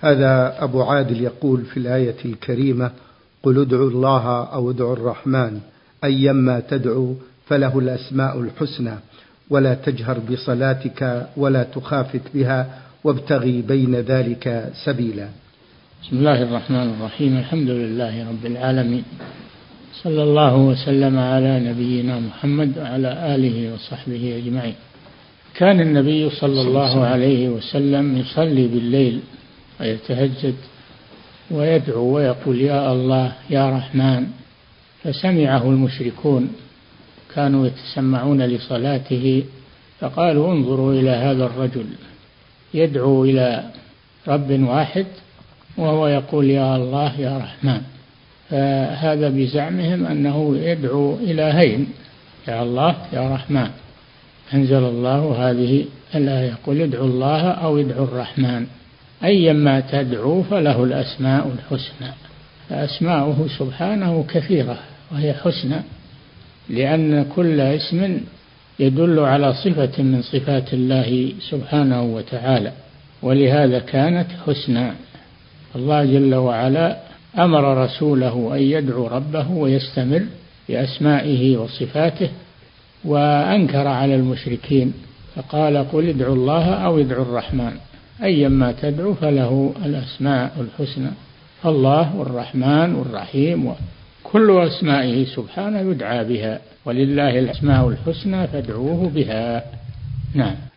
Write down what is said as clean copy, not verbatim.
هذا أبو عادل يقول في الآية الكريمة: قل ادعوا الله أو ادعوا الرحمن أيما تدعو فله الأسماء الحسنى ولا تجهر بصلاتك ولا تخافت بها وابتغي بين ذلك سبيلا. بسم الله الرحمن الرحيم. الحمد لله رب العالمين، صلى الله وسلم على نبينا محمد وعلى آله وصحبه أجمعين. كان النبي صلى الله عليه وسلم يصلي بالليل ويتهجد ويدعو ويقول: يا الله يا رحمن. فسمعه المشركون، كانوا يتسمعون لصلاته، فقالوا: انظروا إلى هذا الرجل يدعو إلى رب واحد وهو يقول يا الله يا رحمن. فهذا بزعمهم أنه يدعو إلهين، يا الله يا رحمن. أنزل الله هذه الآية: قل ادعوا الله أو ادعوا الرحمن أيما تدعو فله الأسماء الحسنى. فأسماؤه سبحانه كثيرة وهي حسنى، لأن كل اسم يدل على صفة من صفات الله سبحانه وتعالى، ولهذا كانت حسنى. الله جل وعلا أمر رسوله أن يدعو ربه ويستمر بأسمائه وصفاته، وأنكر على المشركين فقال: قل ادعوا الله أو ادعوا الرحمن أيما تدعو فله الأسماء الحسنى. الله والرحمن والرحيم كل أسمائه سبحانه يدعى بها، ولله الأسماء الحسنى فادعوه بها. نعم.